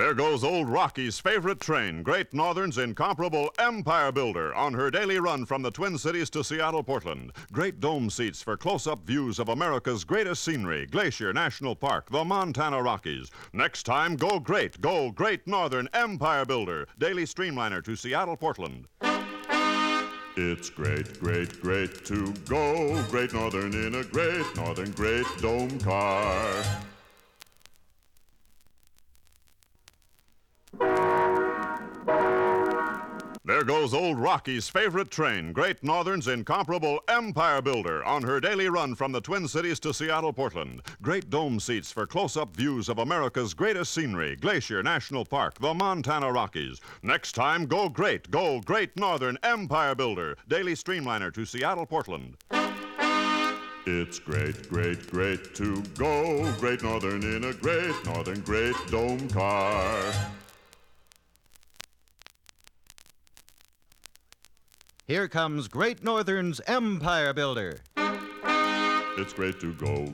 There goes old Rocky's favorite train, Great Northern's incomparable Empire Builder, on her daily run from the Twin Cities to Seattle, Portland. Great dome seats for close-up views of America's greatest scenery, Glacier National Park, the Montana Rockies. Next time, go Great Northern Empire Builder, daily streamliner to Seattle, Portland. It's great to go Great Northern in a Great Northern Great Dome car. There goes old Rocky's favorite train, Great Northern's incomparable Empire Builder, on her daily run from the Twin Cities to Seattle, Portland. Great dome seats for close-up views of America's greatest scenery, Glacier National Park, the Montana Rockies. Next time, go Great Northern Empire Builder, daily streamliner to Seattle, Portland. It's great to go Great Northern in a Great Northern Great Dome car. Here comes Great Northern's Empire Builder. It's great to go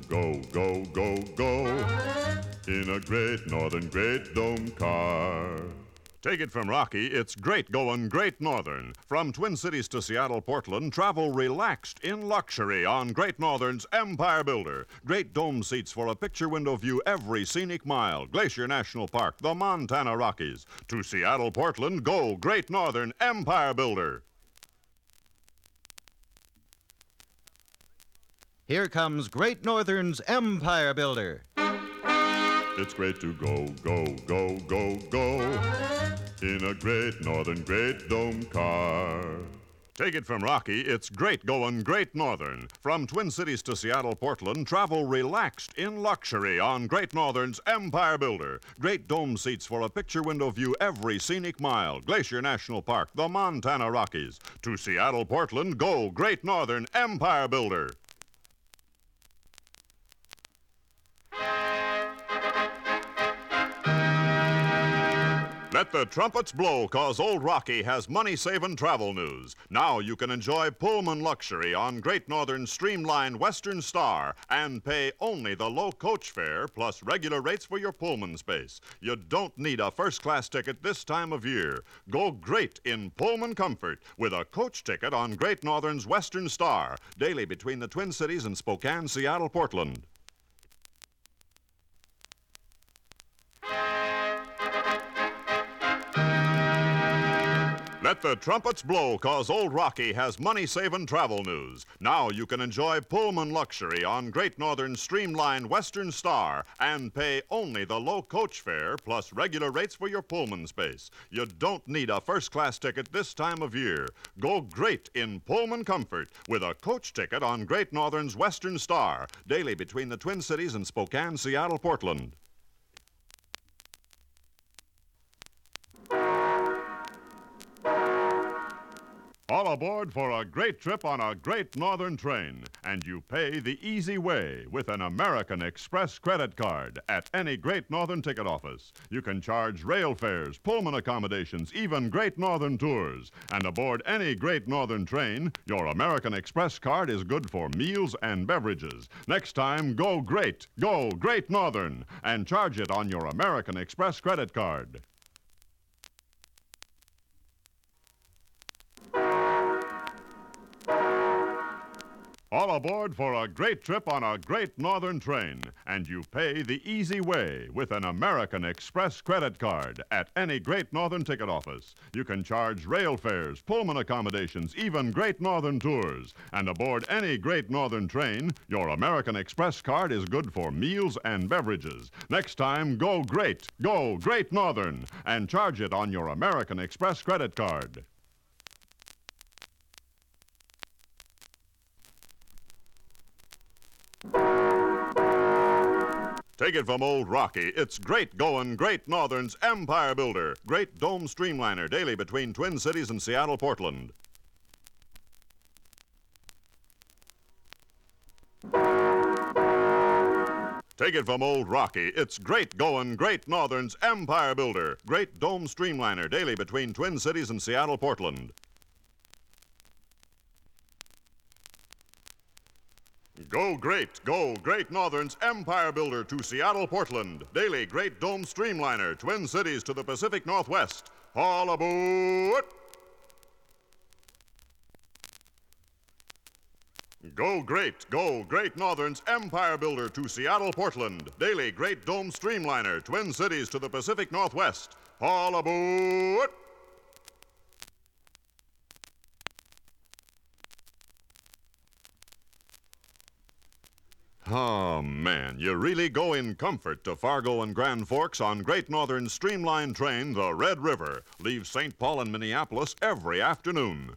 in a Great Northern Great Dome car. Take it from Rocky, it's great going Great Northern. From Twin Cities to Seattle, Portland, travel relaxed in luxury on Great Northern's Empire Builder. Great dome seats for a picture window view every scenic mile. Glacier National Park, the Montana Rockies. To Seattle, Portland, go Great Northern Empire Builder. Here comes Great Northern's Empire Builder. It's great to go in a Great Northern Great Dome car. Take it from Rocky, it's great going Great Northern. From Twin Cities to Seattle, Portland, travel relaxed in luxury on Great Northern's Empire Builder. Great dome seats for a picture window view every scenic mile. Glacier National Park, the Montana Rockies. To Seattle, Portland, go Great Northern Empire Builder. Let the trumpets blow, 'cause old Rocky has money-saving travel news. Now you can enjoy Pullman luxury on Great Northern's streamlined Western Star and pay only the low coach fare plus regular rates for your Pullman space. You don't need a first-class ticket this time of year. Go great in Pullman comfort with a coach ticket on Great Northern's Western Star, daily between the Twin Cities and Spokane, Seattle, Portland. Let the trumpets blow, 'cause old Rocky has money-saving travel news. Now you can enjoy Pullman luxury on Great Northern's streamlined Western Star and pay only the low coach fare plus regular rates for your Pullman space. You don't need a first-class ticket this time of year. Go great in Pullman comfort with a coach ticket on Great Northern's Western Star, daily between the Twin Cities and Spokane, Seattle, Portland. All aboard for a great trip on a Great Northern train, and you pay the easy way with an American Express credit card at any Great Northern ticket office. You can charge rail fares, Pullman accommodations, even Great Northern tours. And aboard any Great Northern train, your American Express card is good for meals and beverages. Next time, go Great Northern, and charge it on your American Express credit card. All aboard for a great trip on a Great Northern train, and you pay the easy way with an American Express credit card at any Great Northern ticket office. You can charge rail fares, Pullman accommodations, even Great Northern tours. And aboard any Great Northern train, your American Express card is good for meals and beverages. Next time, go Great Northern, and charge it on your American Express credit card. Take it from old Rocky, it's great going Great Northern's Empire Builder, Great Dome Streamliner, daily between Twin Cities and Seattle, Portland. Take it from old Rocky, it's great going Great Northern's Empire Builder, Great Dome Streamliner, daily between Twin Cities and Seattle, Portland. Go Great Northern's Empire Builder to Seattle, Portland. Daily Great Dome Streamliner, Twin Cities to the Pacific Northwest. All aboard! Go Great Northern's Empire Builder to Seattle, Portland. Daily Great Dome Streamliner, Twin Cities to the Pacific Northwest. All aboard! Oh, man, you really go in comfort to Fargo and Grand Forks on Great Northern's streamlined train, the Red River. Leaves St. Paul and Minneapolis every afternoon.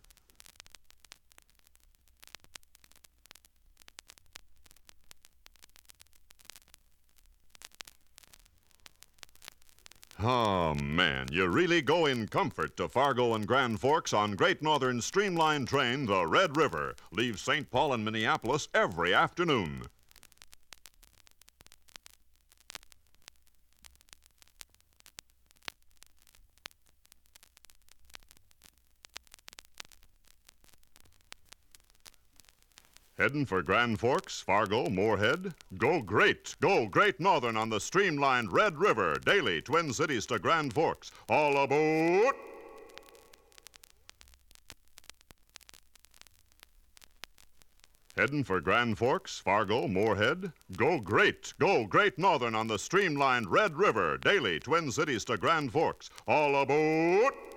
Oh, man, you really go in comfort to Fargo and Grand Forks on Great Northern's streamlined train, the Red River. Leaves St. Paul and Minneapolis every afternoon. Heading for Grand Forks, Fargo, Moorhead? Go Great Northern on the streamlined Red River, daily Twin Cities to Grand Forks. All aboard! Heading for Grand Forks, Fargo, Moorhead? Go Great Northern on the streamlined Red River, daily Twin Cities to Grand Forks. All aboard!